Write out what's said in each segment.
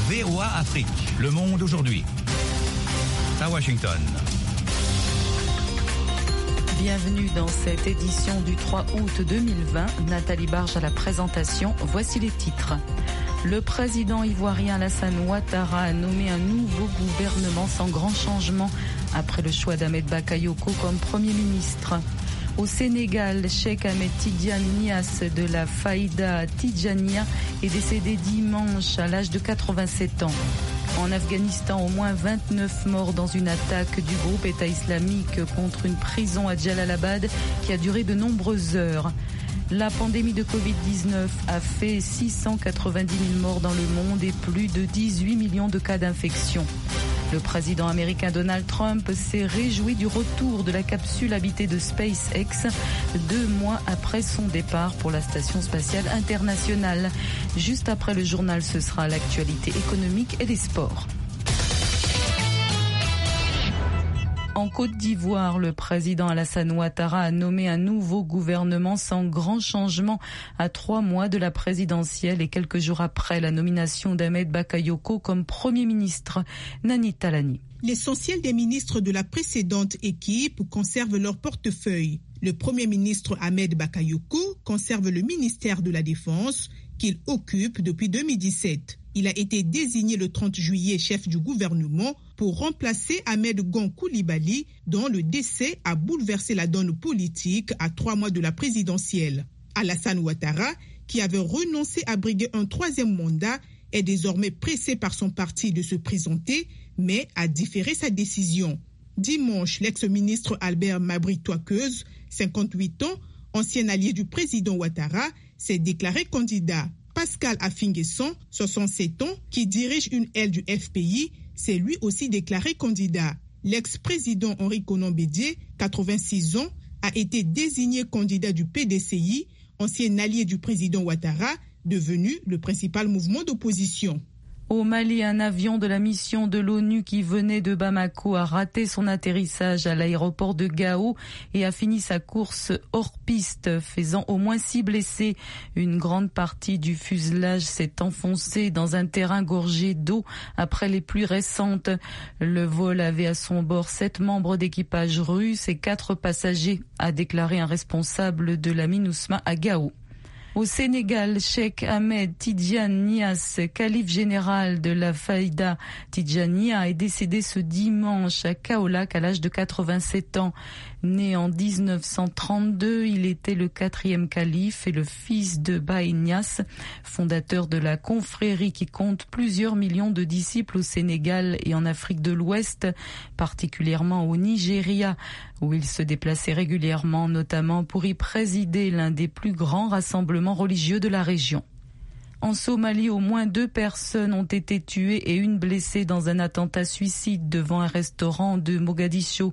VOA Afrique, le monde aujourd'hui. À Washington. Bienvenue dans cette édition du 3 août 2020. Nathalie Barge à la présentation. Voici les titres. Le président ivoirien Alassane Ouattara a nommé un nouveau gouvernement sans grand changement après le choix d'Ahmed Bakayoko comme Premier ministre. Au Sénégal, Cheikh Ahmed Tidiane Niasse de la Faïda Tidjania est décédé dimanche à l'âge de 87 ans. En Afghanistan, au moins 29 morts dans une attaque du groupe État islamique contre une prison à Jalalabad qui a duré de nombreuses heures. La pandémie de Covid-19 a fait 690 000 morts dans le monde et plus de 18 millions de cas d'infection. Le président américain Donald Trump s'est réjoui du retour de la capsule habitée de SpaceX 2 mois après son départ pour la station spatiale internationale. Juste après le journal, ce sera l'actualité économique et des sports. En Côte d'Ivoire, le président Alassane Ouattara a nommé un nouveau gouvernement sans grand changement à 3 mois de la présidentielle et quelques jours après la nomination d'Ahmed Bakayoko comme Premier ministre. Nani Talani. L'essentiel des ministres de la précédente équipe conservent leur portefeuille. Le Premier ministre Ahmed Bakayoko conserve le ministère de la Défense qu'il occupe depuis 2017. Il a été désigné le 30 juillet chef du gouvernement pour remplacer Ahmed Gon Coulibaly, dont le décès a bouleversé la donne politique à 3 mois de la présidentielle. Alassane Ouattara, qui avait renoncé à briguer un 3e mandat, est désormais pressé par son parti de se présenter, mais a différé sa décision. Dimanche, l'ex-ministre Albert Mabry Touakeuse, 58 ans, ancien allié du président Ouattara, s'est déclaré candidat. Pascal Affinguesson, 67 ans, qui dirige une aile du FPI, s'est lui aussi déclaré candidat. L'ex-président Henri Konan Bédié, 86 ans, a été désigné candidat du PDCI, ancien allié du président Ouattara, devenu le principal mouvement d'opposition. Au Mali, un avion de la mission de l'ONU qui venait de Bamako a raté son atterrissage à l'aéroport de Gao et a fini sa course hors piste, faisant au moins 6 blessés. Une grande partie du fuselage s'est enfoncée dans un terrain gorgé d'eau après les pluies récentes. Le vol avait à son bord 7 membres d'équipage russe et 4 passagers, a déclaré un responsable de la MINUSMA à Gao. Au Sénégal, Cheikh Ahmed Tidiane Niasse, calife général de la Faïda Tidjania, est décédé ce dimanche à Kaolack à l'âge de 87 ans. Né en 1932, il était le 4e calife et le fils de Baye Niasse, fondateur de la confrérie qui compte plusieurs millions de disciples au Sénégal et en Afrique de l'Ouest, particulièrement au Nigeria, où il se déplaçait régulièrement, notamment pour y présider l'un des plus grands rassemblements religieux de la région. En Somalie, au moins 2 personnes ont été tuées et 1 blessée dans un attentat suicide devant un restaurant de Mogadiscio.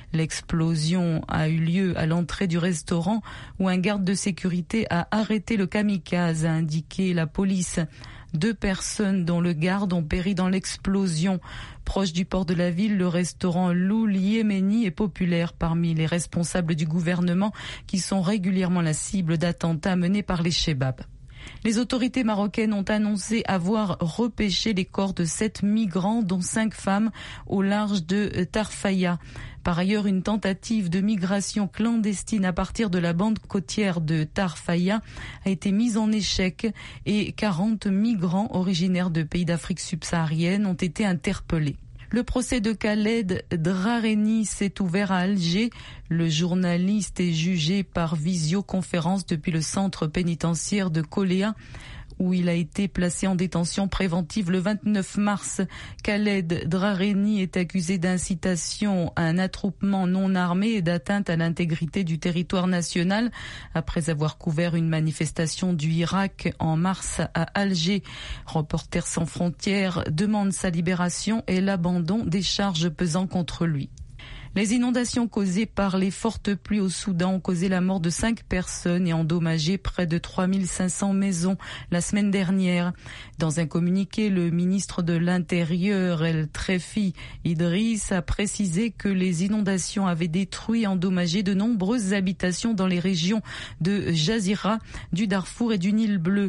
L'explosion a eu lieu à l'entrée du restaurant où un garde de sécurité a arrêté le kamikaze, a indiqué la police. 2 personnes dont le garde ont péri dans l'explosion. Proche du port de la ville, le restaurant Loul Yéméni est populaire parmi les responsables du gouvernement qui sont régulièrement la cible d'attentats menés par les Chebabs. Les autorités marocaines ont annoncé avoir repêché les corps de 7 migrants, dont 5 femmes, au large de Tarfaya. Par ailleurs, une tentative de migration clandestine à partir de la bande côtière de Tarfaya a été mise en échec et 40 migrants originaires de pays d'Afrique subsaharienne ont été interpellés. Le procès de Khaled Drareni s'est ouvert à Alger. Le journaliste est jugé par visioconférence depuis le centre pénitentiaire de Koléa, où il a été placé en détention préventive le 29 mars. Khaled Drareni est accusé d'incitation à un attroupement non armé et d'atteinte à l'intégrité du territoire national après avoir couvert une manifestation du Irak en mars à Alger. Reporters sans frontières demande sa libération et l'abandon des charges pesant contre lui. Les inondations causées par les fortes pluies au Soudan ont causé la mort de 5 personnes et endommagé près de 3500 maisons la semaine dernière. Dans un communiqué, le ministre de l'Intérieur, El Trefi Idriss, a précisé que les inondations avaient détruit et endommagé de nombreuses habitations dans les régions de Jazira, du Darfour et du Nil Bleu.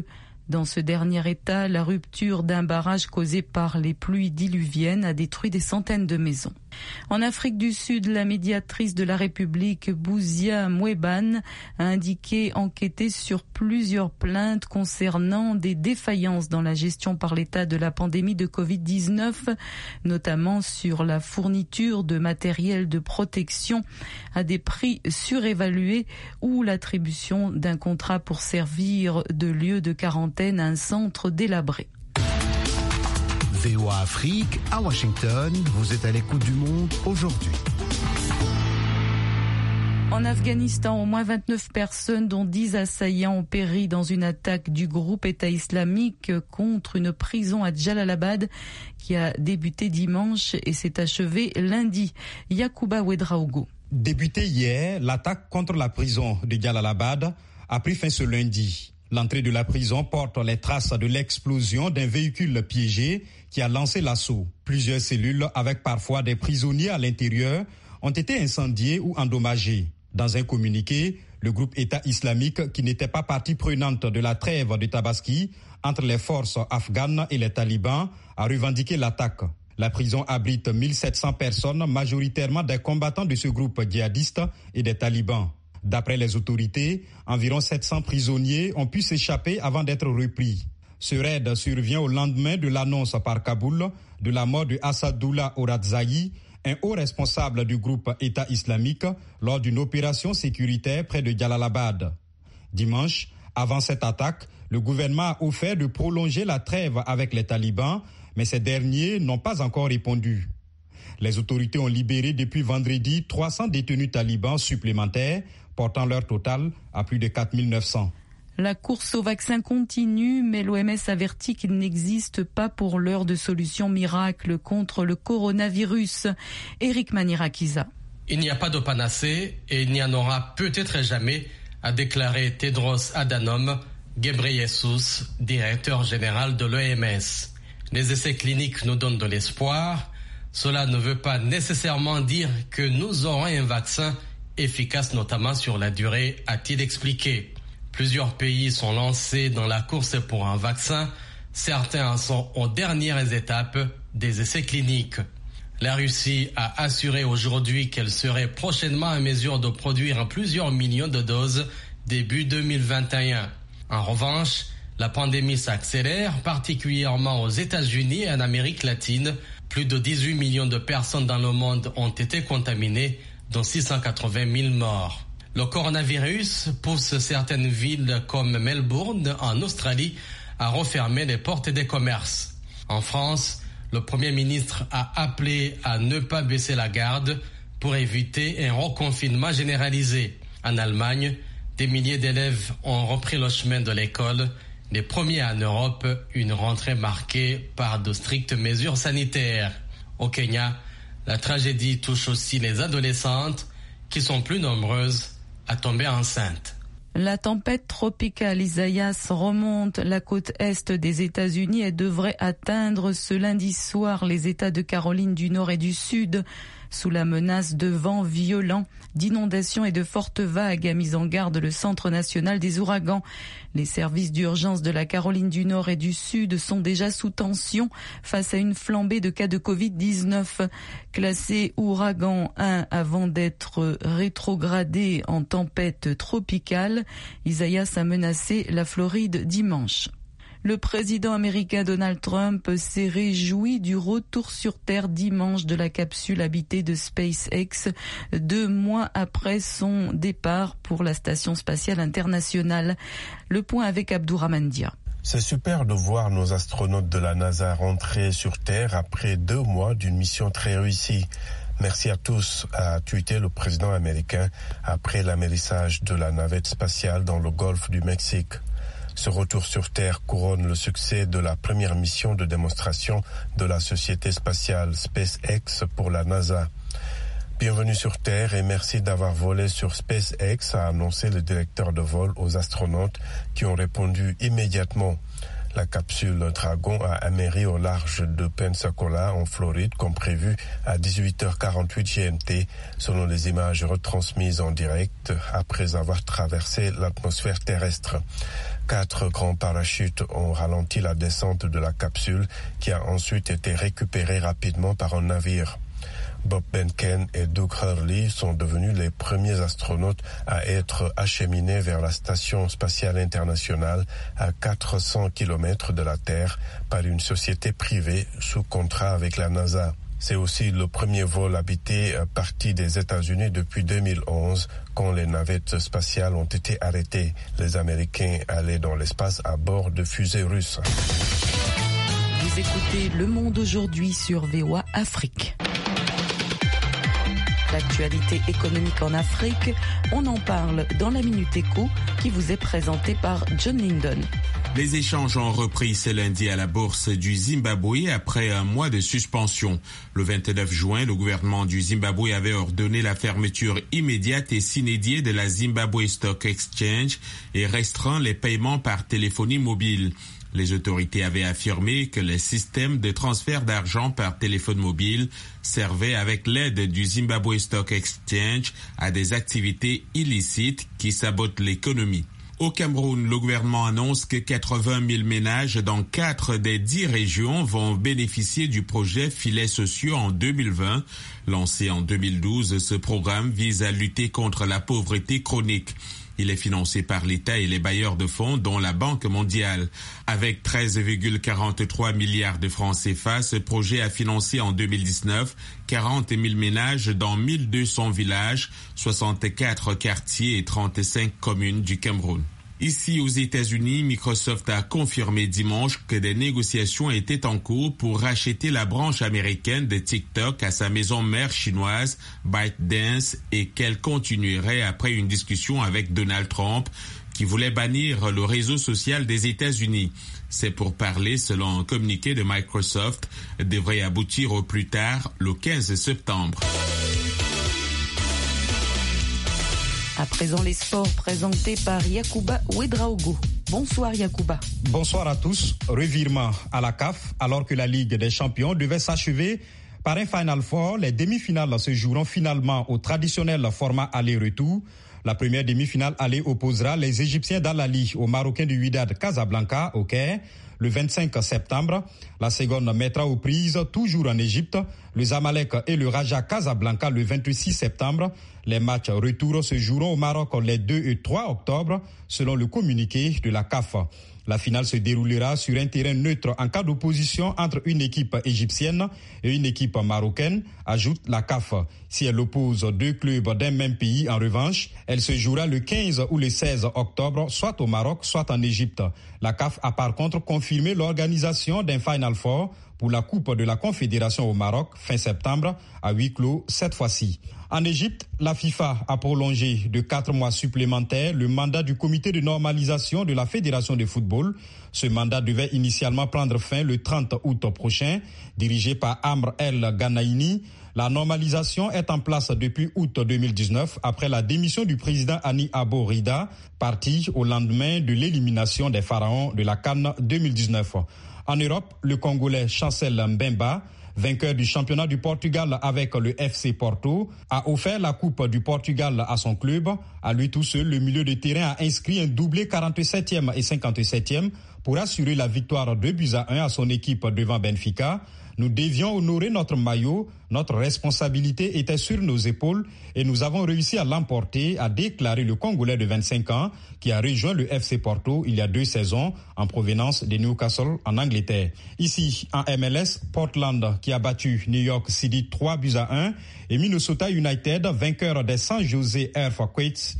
Dans ce dernier état, la rupture d'un barrage causé par les pluies diluviennes a détruit des centaines de maisons. En Afrique du Sud, la médiatrice de la République, Bouzia Mouebane, a indiqué enquêter sur plusieurs plaintes concernant des défaillances dans la gestion par l'État de la pandémie de Covid-19, notamment sur la fourniture de matériel de protection à des prix surévalués ou l'attribution d'un contrat pour servir de lieu de quarantaine à un centre délabré. VOA Afrique, à Washington, vous êtes à l'écoute du monde aujourd'hui. En Afghanistan, au moins 29 personnes, dont 10 assaillants, ont péri dans une attaque du groupe État islamique contre une prison à Jalalabad qui a débuté dimanche et s'est achevée lundi. Yacouba Ouedraogo. Débutée hier, l'attaque contre la prison de Jalalabad a pris fin ce lundi. L'entrée de la prison porte les traces de l'explosion d'un véhicule piégé qui a lancé l'assaut. Plusieurs cellules, avec parfois des prisonniers à l'intérieur, ont été incendiées ou endommagées. Dans un communiqué, le groupe État islamique, qui n'était pas partie prenante de la trêve de Tabaski entre les forces afghanes et les talibans, a revendiqué l'attaque. La prison abrite 1700 personnes, majoritairement des combattants de ce groupe djihadiste et des talibans. D'après les autorités, environ 700 prisonniers ont pu s'échapper avant d'être repris. Ce raid survient au lendemain de l'annonce par Kaboul de la mort de Assadoullah Orazai, un haut responsable du groupe État islamique, lors d'une opération sécuritaire près de Jalalabad. Dimanche, avant cette attaque, le gouvernement a offert de prolonger la trêve avec les talibans, mais ces derniers n'ont pas encore répondu. Les autorités ont libéré depuis vendredi 300 détenus talibans supplémentaires, portant leur total à plus de 4900. La course au vaccin continue, mais l'OMS avertit qu'il n'existe pas pour l'heure de solution miracle contre le coronavirus. Eric Manirakiza. Il n'y a pas de panacée et il n'y en aura peut-être jamais, a déclaré Tedros Adhanom Ghebreyesus, directeur général de l'OMS. Les essais cliniques nous donnent de l'espoir. Cela ne veut pas nécessairement dire que nous aurons un vaccin efficace, notamment sur la durée, a-t-il expliqué. Plusieurs pays sont lancés dans la course pour un vaccin. Certains en sont aux dernières étapes des essais cliniques. La Russie a assuré aujourd'hui qu'elle serait prochainement en mesure de produire plusieurs millions de doses début 2021. En revanche, la pandémie s'accélère, particulièrement aux États-Unis et en Amérique latine. Plus de 18 millions de personnes dans le monde ont été contaminées, dont 680 000 morts. Le coronavirus pousse certaines villes comme Melbourne, en Australie, à refermer les portes des commerces. En France, le Premier ministre a appelé à ne pas baisser la garde pour éviter un reconfinement généralisé. En Allemagne, des milliers d'élèves ont repris le chemin de l'école, les premiers en Europe, une rentrée marquée par de strictes mesures sanitaires. Au Kenya, la tragédie touche aussi les adolescentes qui sont plus nombreuses à tomber enceintes. La tempête tropicale Isaias remonte la côte est des États-Unis et devrait atteindre ce lundi soir les États de Caroline du Nord et du Sud. Sous la menace de vents violents, d'inondations et de fortes vagues, a mis en garde le Centre national des ouragans. Les services d'urgence de la Caroline du Nord et du Sud sont déjà sous tension face à une flambée de cas de Covid-19. Classé ouragan 1 avant d'être rétrogradé en tempête tropicale, Isaias a menacé la Floride dimanche. Le président américain Donald Trump s'est réjoui du retour sur Terre dimanche de la capsule habitée de SpaceX, 2 mois après son départ pour la Station spatiale internationale. Le point avec Abdourahmane Dia. C'est super de voir nos astronautes de la NASA rentrer sur Terre après 2 mois d'une mission très réussie. Merci à tous, a tweeté le président américain après l'amérissage de la navette spatiale dans le golfe du Mexique. Ce retour sur Terre couronne le succès de la première mission de démonstration de la société spatiale SpaceX pour la NASA. Bienvenue sur Terre et merci d'avoir volé sur SpaceX, a annoncé le directeur de vol aux astronautes qui ont répondu immédiatement. La capsule Dragon a atterri au large de Pensacola en Floride comme prévu à 18h48 GMT selon les images retransmises en direct après avoir traversé l'atmosphère terrestre. 4 grands parachutes ont ralenti la descente de la capsule qui a ensuite été récupérée rapidement par un navire. Bob Behnken et Doug Hurley sont devenus les premiers astronautes à être acheminés vers la Station spatiale internationale à 400 km de la Terre par une société privée sous contrat avec la NASA. C'est aussi le premier vol habité parti des États-Unis depuis 2011, quand les navettes spatiales ont été arrêtées. Les Américains allaient dans l'espace à bord de fusées russes. Vous écoutez Le Monde aujourd'hui sur VOA Afrique. L'actualité économique en Afrique, on en parle dans la Minute Éco qui vous est présentée par John Linden. Les échanges ont repris ce lundi à la bourse du Zimbabwe après un mois de suspension. Le 29 juin, le gouvernement du Zimbabwe avait ordonné la fermeture immédiate et sine die de la Zimbabwe Stock Exchange et restreint les paiements par téléphonie mobile. Les autorités avaient affirmé que les systèmes de transfert d'argent par téléphone mobile servaient avec l'aide du Zimbabwe Stock Exchange à des activités illicites qui sabotent l'économie. Au Cameroun, le gouvernement annonce que 80 000 ménages dans 4 des 10 régions vont bénéficier du projet Filets sociaux en 2020. Lancé en 2012, ce programme vise à lutter contre la pauvreté chronique. Il est financé par l'État et les bailleurs de fonds, dont la Banque mondiale. Avec 13,43 milliards de francs CFA, ce projet a financé en 2019 40 000 ménages dans 1200 villages, 64 quartiers et 35 communes du Cameroun. Ici aux États-Unis, Microsoft a confirmé dimanche que des négociations étaient en cours pour racheter la branche américaine de TikTok à sa maison mère chinoise ByteDance et qu'elle continuerait après une discussion avec Donald Trump qui voulait bannir le réseau social des États-Unis. C'est pour parler, selon un communiqué de Microsoft, devrait aboutir au plus tard le 15 septembre. À présent, les sports présentés par Yacouba Ouedraogo. Bonsoir Yacouba. Bonsoir à tous. Revirement à la CAF, alors que la Ligue des Champions devait s'achever par un Final Four. Les demi-finales se joueront finalement au traditionnel format aller-retour. La première demi-finale aller opposera les Égyptiens d'Al Ahly aux Marocains du Wydad Casablanca au Caire le 25 septembre. La seconde mettra aux prises, toujours en Égypte, le Zamalek et le Raja Casablanca le 26 septembre. Les matchs retour se joueront au Maroc les 2 et 3 octobre, selon le communiqué de la CAF. La finale se déroulera sur un terrain neutre en cas d'opposition entre une équipe égyptienne et une équipe marocaine, ajoute la CAF. Si elle oppose 2 clubs d'un même pays, en revanche, elle se jouera le 15 ou le 16 octobre, soit au Maroc, soit en Égypte. La CAF a par contre confirmé l'organisation d'un Final Four pour la Coupe de la Confédération au Maroc, fin septembre, à huis clos cette fois-ci. En Égypte, la FIFA a prolongé de 4 mois supplémentaires le mandat du comité de normalisation de la Fédération de football. Ce mandat devait initialement prendre fin le 30 août prochain, dirigé par Amr El Ganaïni. La normalisation est en place depuis août 2019 après la démission du président Hani Abo Rida, parti au lendemain de l'élimination des Pharaons de la CAN 2019. En Europe, le Congolais Chancel Mbemba, vainqueur du championnat du Portugal avec le FC Porto, a offert la Coupe du Portugal à son club. À lui tout seul, le milieu de terrain a inscrit un doublé 47e et 57e pour assurer la victoire 2-1 à son équipe devant Benfica. Nous devions honorer notre maillot, notre responsabilité était sur nos épaules et nous avons réussi à l'emporter, a déclaré le Congolais de 25 ans qui a rejoint le FC Porto il y a 2 saisons en provenance de Newcastle en Angleterre. Ici, en MLS, Portland qui a battu New York City 3-1 et Minnesota United, vainqueur des San Jose Earthquakes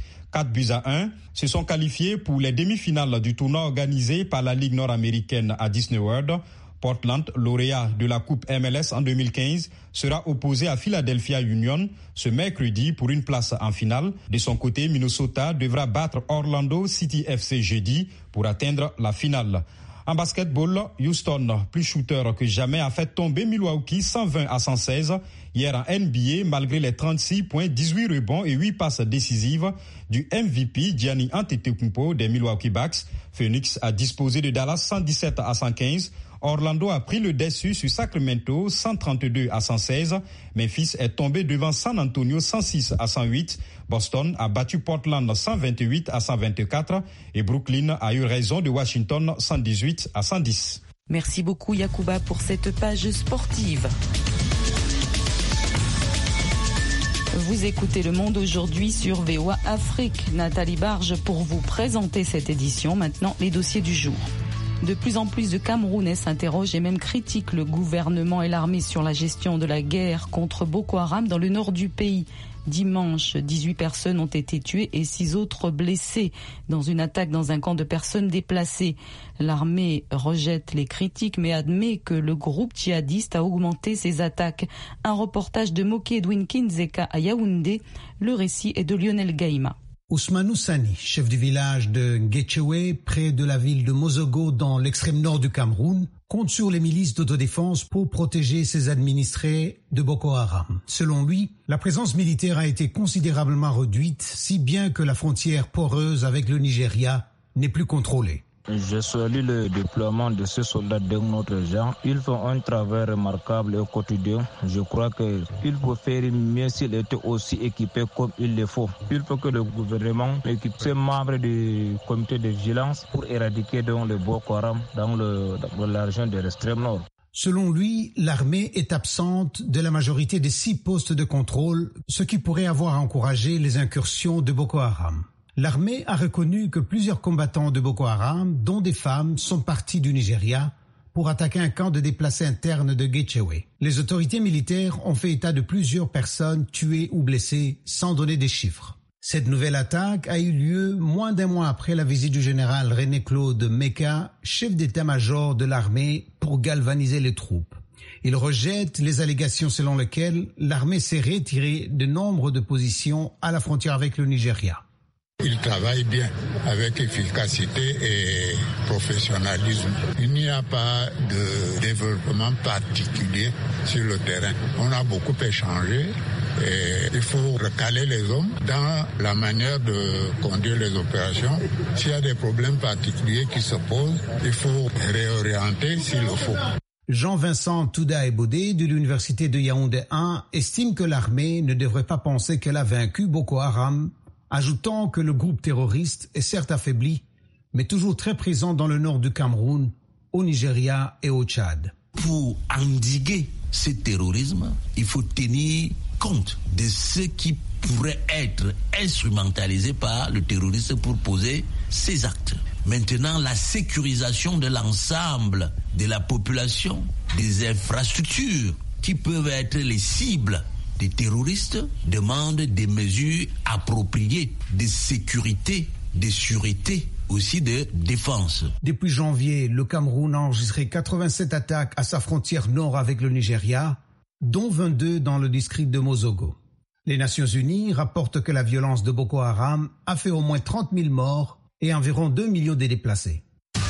4-1, se sont qualifiés pour les demi-finales du tournoi organisé par la Ligue nord-américaine à Disney World. Portland, lauréat de la Coupe MLS en 2015, sera opposé à Philadelphia Union ce mercredi pour une place en finale. De son côté, Minnesota devra battre Orlando City FC jeudi pour atteindre la finale. En basketball, Houston, plus shooter que jamais, a fait tomber Milwaukee 120-116 hier en NBA malgré les 36 points, 18 rebonds et 8 passes décisives du MVP Giannis Antetokounmpo des Milwaukee Bucks. Phoenix a disposé de Dallas 117-115 Orlando a pris le dessus sur Sacramento 132 à 116. Memphis est tombé devant San Antonio 106 à 108. Boston a battu Portland 128 à 124 et Brooklyn a eu raison de Washington 118 à 110. Merci beaucoup Yacouba pour cette page sportive. Vous écoutez Le Monde aujourd'hui sur VOA Afrique. Nathalie Barge pour vous présenter cette édition. Maintenant, les dossiers du jour. De plus en plus de Camerounais s'interrogent et même critiquent le gouvernement et l'armée sur la gestion de la guerre contre Boko Haram dans le nord du pays. Dimanche, 18 personnes ont été tuées et 6 autres blessées dans une attaque dans un camp de personnes déplacées. L'armée rejette les critiques mais admet que le groupe djihadiste a augmenté ses attaques. Un reportage de Moki Edwin Kinzeka à Yaoundé. Le récit est de Lionel Gaïma. Ousmane Sani, chef du village de Nguetchewe, près de la ville de Mozogo dans l'extrême nord du Cameroun, compte sur les milices d'autodéfense pour protéger ses administrés de Boko Haram. Selon lui, la présence militaire a été considérablement réduite, si bien que la frontière poreuse avec le Nigeria n'est plus contrôlée. Je salue le déploiement de ces soldats de notre genre. Ils font un travail remarquable au quotidien. Je crois qu'il faut faire mieux s'ils étaient aussi équipés comme il le faut. Il faut que le gouvernement équipe ses membres du comité de vigilance pour éradiquer le Boko Haram dans la région de l'extrême nord. Selon lui, l'armée est absente de la majorité des 6 postes de contrôle, ce qui pourrait avoir encouragé les incursions de Boko Haram. L'armée a reconnu que plusieurs combattants de Boko Haram, dont des femmes, sont partis du Nigeria pour attaquer un camp de déplacés internes de Nguetchewe. Les autorités militaires ont fait état de plusieurs personnes tuées ou blessées sans donner des chiffres. Cette nouvelle attaque a eu lieu moins d'un mois après la visite du général René-Claude Meka, chef d'état-major de l'armée, pour galvaniser les troupes. Il rejette les allégations selon lesquelles l'armée s'est retirée de nombre de positions à la frontière avec le Nigeria. Il travaille bien avec efficacité et professionnalisme. Il n'y a pas de développement particulier sur le terrain. On a beaucoup échangé et il faut recaler les hommes dans la manière de conduire les opérations. S'il y a des problèmes particuliers qui se posent, il faut réorienter s'il le faut. Jean-Vincent Touda-Ebodé de l'université de Yaoundé 1 estime que l'armée ne devrait pas penser qu'elle a vaincu Boko Haram, ajoutant que le groupe terroriste est certes affaibli, mais toujours très présent dans le nord du Cameroun, au Nigeria et au Tchad. Pour endiguer ce terrorisme, il faut tenir compte de ce qui pourrait être instrumentalisé par le terroriste pour poser ses actes. Maintenant, la sécurisation de l'ensemble de la population, des infrastructures qui peuvent être les cibles des terroristes demandent des mesures appropriées de sécurité, de sûreté, aussi de défense. Depuis janvier, le Cameroun a enregistré 87 attaques à sa frontière nord avec le Nigeria, dont 22 dans le district de Mozogo. Les Nations Unies rapportent que la violence de Boko Haram a fait au moins 30 000 morts et environ 2 millions de déplacés.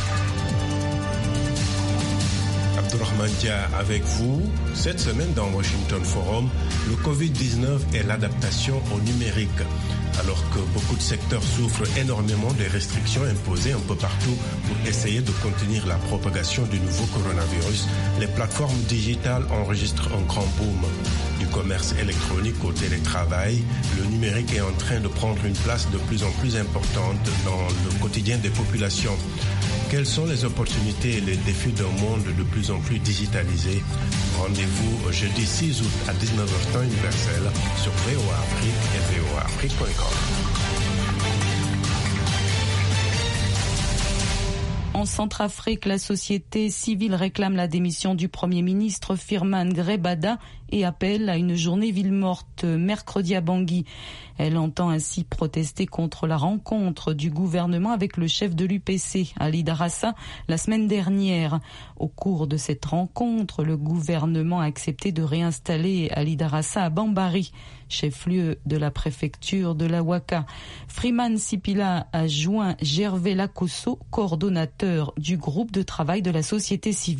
Abdourahmane Dia avec vous. Cette semaine dans Washington Forum, le Covid-19 et l'adaptation au numérique. Alors que beaucoup de secteurs souffrent énormément des restrictions imposées un peu partout pour essayer de contenir la propagation du nouveau coronavirus, les plateformes digitales enregistrent un grand boom. Du commerce électronique au télétravail, le numérique est en train de prendre une place de plus en plus importante dans le quotidien des populations. Quelles sont les opportunités et les défis d'un monde de plus en plus digitalisé? Rendez-vous jeudi 6 août à 19h temps universel sur VOA Afrique et voaafrique.com. En Centrafrique, la société civile réclame la démission du Premier ministre Firmin Grebada et appelle à une journée ville morte mercredi à Bangui. Elle entend ainsi protester contre la rencontre du gouvernement avec le chef de l'UPC, Ali Darassa, la semaine dernière. Au cours de cette rencontre, le gouvernement a accepté de réinstaller Ali Darassa à Bambari, chef-lieu de la préfecture de la Ouaka. Freeman Sipila a joint Gervais Lacosso, coordonnateur du groupe de travail de la société civile.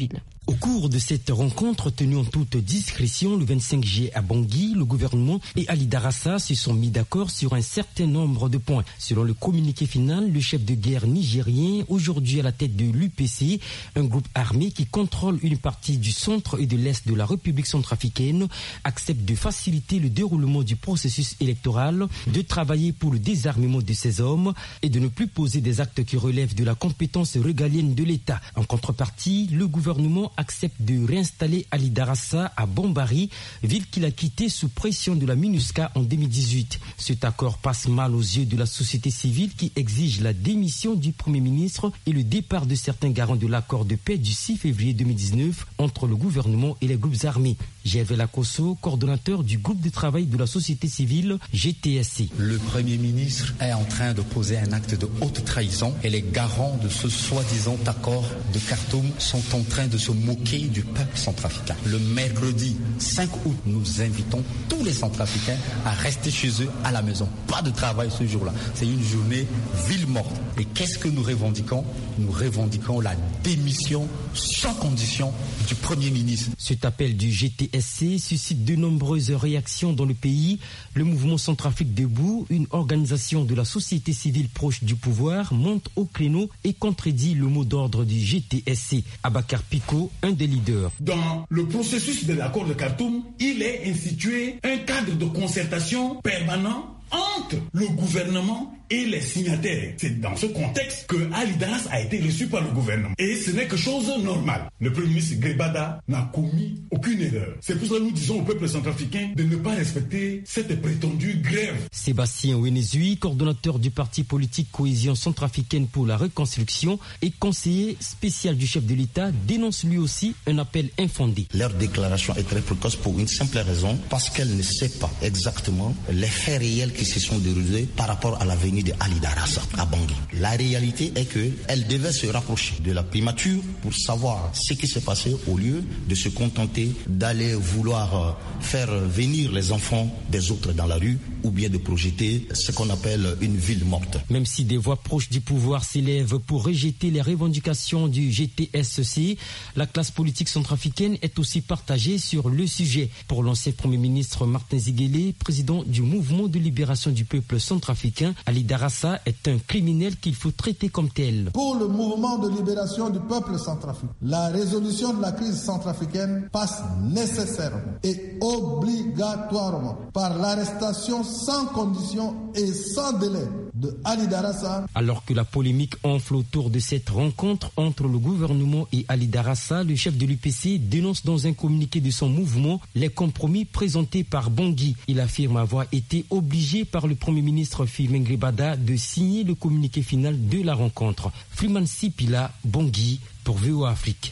Au cours de cette rencontre tenue en toute discrétion le 25 juillet à Bangui, le gouvernement et Ali Darassa se sont mis d'accord sur un certain nombre de points. Selon le communiqué final, le chef de guerre nigérien, aujourd'hui à la tête de l'UPC, un groupe armé qui contrôle une partie du centre et de l'est de la République centrafricaine, accepte de faciliter le déroulement du processus électoral, de travailler pour le désarmement de ces hommes et de ne plus poser des actes qui relèvent de la compétence régalienne de l'État. En contrepartie, le gouvernement accepte de réinstaller Ali Darassa à Bambari, ville qu'il a quittée sous pression de la MINUSCA en 2018. Cet accord passe mal aux yeux de la société civile qui exige la démission du Premier ministre et le départ de certains garants de l'accord de paix du 6 février 2019 entre le gouvernement et les groupes armés. Gervais Lacosso, coordonnateur du groupe de travail de la société civile GTSC. Le Premier ministre est en train de poser un acte de haute trahison et les garants de ce soi-disant accord de Khartoum sont en train de se moquer du peuple centrafricain. Le mercredi 5 août, nous invitons tous les centrafricains à rester chez eux à la maison. Pas de travail ce jour-là. C'est une journée ville morte. Et qu'est-ce que nous revendiquons ? Nous revendiquons la démission sans condition du Premier ministre. Cet appel du GTSC suscite de nombreuses réactions dans le pays. Le mouvement Centrafrique Debout, une organisation de la société civile proche du pouvoir, monte au créneau et contredit le mot d'ordre du GTSC. Abakar Pico, un des leaders. Dans le processus de l'accord de Khartoum, il est institué un cadre de concertation permanent entre le gouvernement et les signataires. C'est dans ce contexte que Ali Darassa a été reçu par le gouvernement. Et ce n'est que chose normale. Le Premier ministre Gbada n'a commis aucune erreur. C'est pour ça que nous disons au peuple centrafricain de ne pas respecter cette prétendue grève. Sébastien Ouenezui, coordonnateur du parti politique Cohésion centrafricaine pour la reconstruction et conseiller spécial du chef de l'État, dénonce lui aussi un appel infondé. Leur déclaration est très précoce pour une simple raison, parce qu'elle ne sait pas exactement les faits réels qui se sont déroulés par rapport à l'avenir de Ali Darassa à Bangui. La réalité est qu'elle devait se rapprocher de la primature pour savoir ce qui s'est passé au lieu de se contenter d'aller vouloir faire venir les enfants des autres dans la rue ou bien de projeter ce qu'on appelle une ville morte. Même si des voix proches du pouvoir s'élèvent pour rejeter les revendications du GTSC, la classe politique centrafricaine est aussi partagée sur le sujet. Pour l'ancien Premier ministre Martin Ziguélé, président du mouvement de libération du peuple centrafricain, Ali Darassa est un criminel qu'il faut traiter comme tel. Pour le mouvement de libération du peuple centrafricain, la résolution de la crise centrafricaine passe nécessairement et obligatoirement par l'arrestation sans condition et sans délai de Ali Darassa. Alors que la polémique enfle autour de cette rencontre entre le gouvernement et Ali Darassa, le chef de l'UPC dénonce dans un communiqué de son mouvement les compromis présentés par Bangui. Il affirme avoir été obligé par le Premier ministre Firmin Gbada de signer le communiqué final de la rencontre. Freeman Sipila, Bangui, pour VOA Afrique.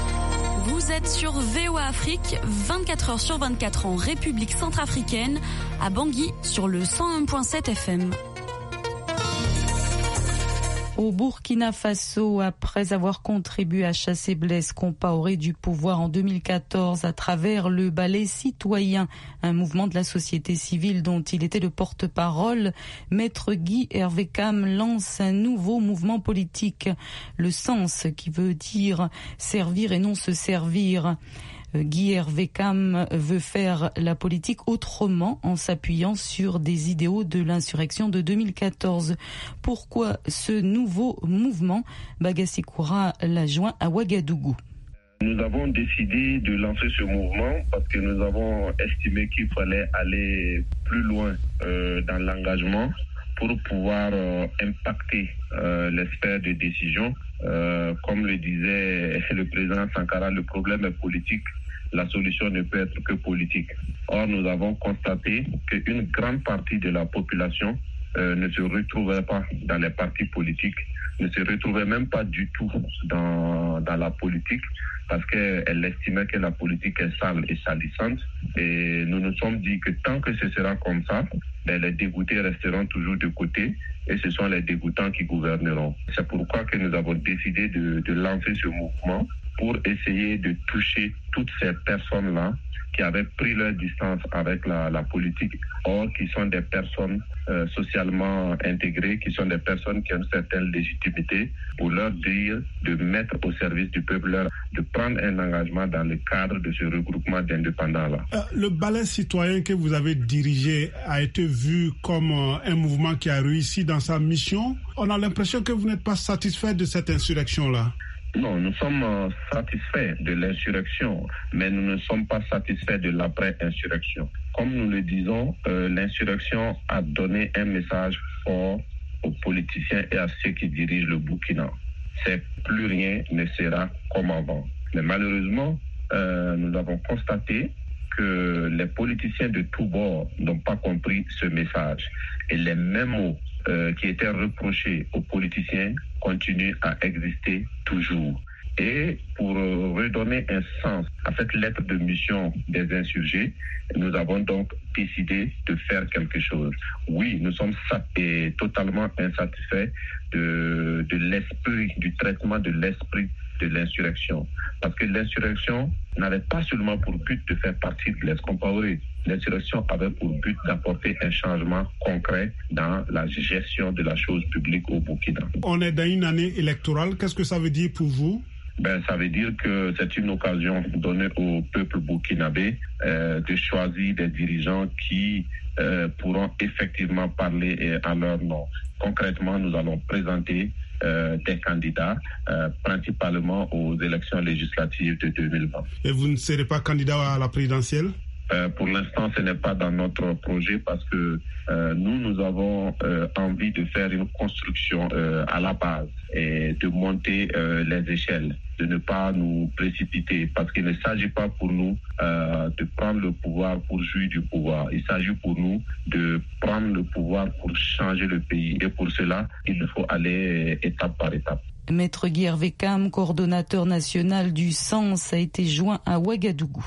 Vous êtes sur VOA Afrique, 24 heures sur 24 en République centrafricaine, à Bangui sur le 101.7 FM. Au Burkina Faso, après avoir contribué à chasser Blaise Compaoré du pouvoir en 2014 à travers le ballet citoyen, un mouvement de la société civile dont il était le porte-parole, Maître Guy Hervé Cam lance un nouveau mouvement politique, le sens qui veut dire servir et non se servir. Guy Hervé Cam veut faire la politique autrement en s'appuyant sur des idéaux de l'insurrection de 2014. Pourquoi ce nouveau mouvement? Bagassi Koura l'a joint à Ouagadougou. Nous avons décidé de lancer ce mouvement parce que nous avons estimé qu'il fallait aller plus loin dans l'engagement pour pouvoir impacter les sphères de décision. Comme le disait le président Sankara, le problème est politique. La solution ne peut être que politique. Or, nous avons constaté qu'une grande partie de la population ne se retrouvait pas dans les partis politiques, ne se retrouvait même pas du tout dans la politique, parce qu'elle estimait que la politique est sale et salissante. Et nous nous sommes dit que tant que ce sera comme ça, les dégoûtés resteront toujours de côté et ce sont les dégoûtants qui gouverneront. C'est pourquoi que nous avons décidé de lancer ce mouvement pour essayer de toucher toutes ces personnes-là qui avaient pris leur distance avec la politique, or qui sont des personnes socialement intégrées, qui sont des personnes qui ont une certaine légitimité, pour leur dire de mettre au service du peuple, de prendre un engagement dans le cadre de ce regroupement d'indépendants-là. Le balai citoyen que vous avez dirigé a été vu comme un mouvement qui a réussi dans sa mission. On a l'impression que vous n'êtes pas satisfait de cette insurrection-là. Non, nous sommes satisfaits de l'insurrection, mais nous ne sommes pas satisfaits de l'après-insurrection. Comme nous le disons, l'insurrection a donné un message fort aux politiciens et à ceux qui dirigent le Burkina. C'est plus rien ne sera comme avant. Mais malheureusement, nous avons constaté que les politiciens de tous bords n'ont pas compris ce message. Et les mêmes mots qui étaient reprochés aux politiciens continuent à exister toujours. Et pour redonner un sens à cette lettre de mission des insurgés, nous avons donc décidé de faire quelque chose. Oui, nous sommes totalement insatisfaits de l'esprit, du traitement de l'esprit de l'insurrection. Parce que l'insurrection n'avait pas seulement pour but de faire partie de l'Escompaoré. L'insurrection avait pour but d'apporter un changement concret dans la gestion de la chose publique au Burkina. On est dans une année électorale. Qu'est-ce que ça veut dire pour vous? Ça veut dire que c'est une occasion donnée au peuple burkinabé de choisir des dirigeants qui pourront effectivement parler à leur nom. Concrètement, nous allons présenter des candidats, principalement aux élections législatives de 2020. Et vous ne serez pas candidat à la présidentielle? Pour l'instant, ce n'est pas dans notre projet parce que nous avons envie de faire une construction à la base et de monter les échelles, de ne pas nous précipiter parce qu'il ne s'agit pas pour nous de prendre le pouvoir pour jouir du pouvoir. Il s'agit pour nous de prendre le pouvoir pour changer le pays et pour cela, il faut aller étape par étape. Maître Guy Hervé Cam, coordonnateur national du SENS, a été joint à Ouagadougou.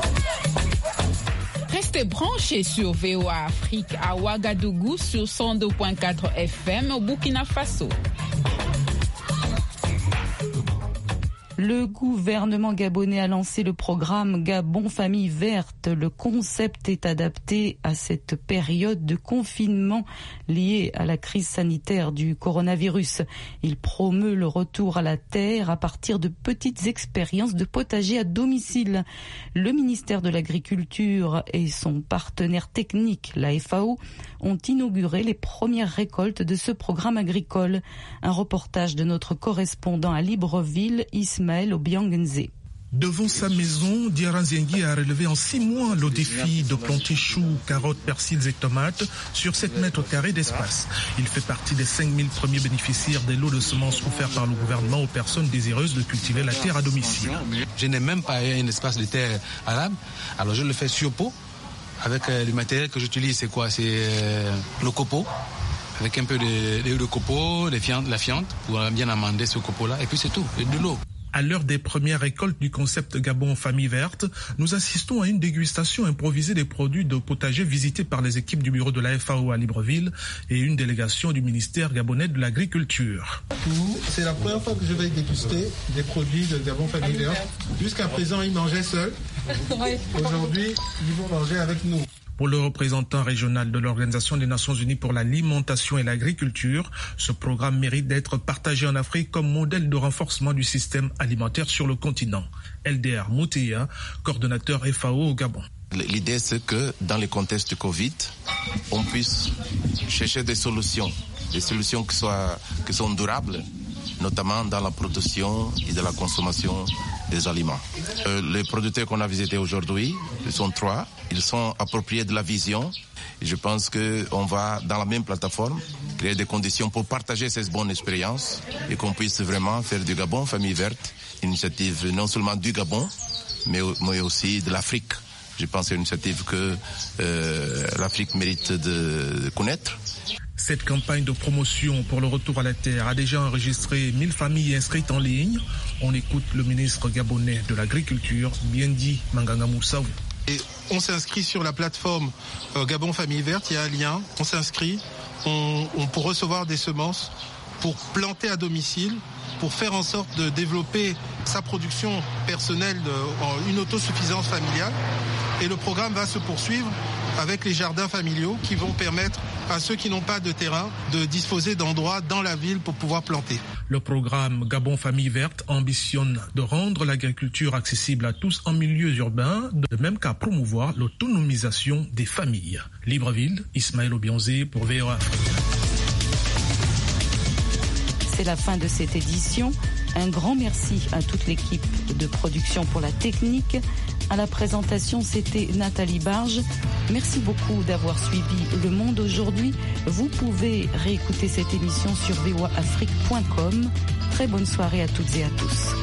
Restez branchés sur VOA Afrique à Ouagadougou sur 102.4 FM au Burkina Faso. Le gouvernement gabonais a lancé le programme Gabon Famille Verte. Le concept est adapté à cette période de confinement liée à la crise sanitaire du coronavirus. Il promeut le retour à la terre à partir de petites expériences de potager à domicile. Le ministère de l'Agriculture et son partenaire technique, la FAO, ont inauguré les premières récoltes de ce programme agricole. Un reportage de notre correspondant à Libreville, Ismaël Obiangenze. Devant sa maison, Diarra Zengi a relevé en 6 mois le défi de planter choux, carottes, persils et tomates sur 7 mètres carrés d'espace. Il fait partie des 5000 premiers bénéficiaires des lots de semences offerts par le gouvernement aux personnes désireuses de cultiver la terre à domicile. Je n'ai même pas un espace de terre arable, alors je le fais sur pot. Avec le matériel que j'utilise, c'est quoi? C'est le copeau, avec un peu de copeau, la fiente, pour bien amender ce copeau-là, et puis c'est tout, et de l'eau. À l'heure des premières récoltes du concept Gabon Famille Verte, nous assistons à une dégustation improvisée des produits de potager visités par les équipes du bureau de la FAO à Libreville et une délégation du ministère gabonais de l'Agriculture. C'est la première fois que je vais déguster des produits de Gabon Famille Verte. Jusqu'à présent, ils mangeaient seuls. Aujourd'hui, ils vont manger avec nous. Pour le représentant régional de l'Organisation des Nations Unies pour l'alimentation et l'agriculture, ce programme mérite d'être partagé en Afrique comme modèle de renforcement du système alimentaire sur le continent. LDR Moutéa, coordonnateur FAO au Gabon. L'idée, c'est que dans le contexte du Covid, on puisse chercher des solutions qui sont durables, notamment dans la production et de la consommation des aliments. Les producteurs qu'on a visités aujourd'hui, ils sont 3. Ils sont appropriés de la vision. Et je pense qu'on va, dans la même plateforme, créer des conditions pour partager ces bonnes expériences et qu'on puisse vraiment faire du Gabon Famille Verte, une initiative non seulement du Gabon, mais aussi de l'Afrique. Je pense que c'est une initiative que l'Afrique mérite de connaître. Cette campagne de promotion pour le retour à la terre a déjà enregistré 1000 familles inscrites en ligne. On écoute le ministre gabonais de l'Agriculture, Biendi Manganga Moussaou. Et on s'inscrit sur la plateforme Gabon Famille Verte, il y a un lien, on s'inscrit, on peut recevoir des semences pour planter à domicile, pour faire en sorte de développer sa production personnelle, une autosuffisance familiale. Et le programme va se poursuivre avec les jardins familiaux qui vont permettre à ceux qui n'ont pas de terrain de disposer d'endroits dans la ville pour pouvoir planter. Le programme Gabon Famille Verte ambitionne de rendre l'agriculture accessible à tous en milieu urbain, de même qu'à promouvoir l'autonomisation des familles. Libreville, Ismaël Obionzé pour VOA. C'est la fin de cette édition. Un grand merci à toute l'équipe de production pour la technique. À la présentation, c'était Nathalie Barge. Merci beaucoup d'avoir suivi Le Monde aujourd'hui. Vous pouvez réécouter cette émission sur voaafrique.com. Très bonne soirée à toutes et à tous.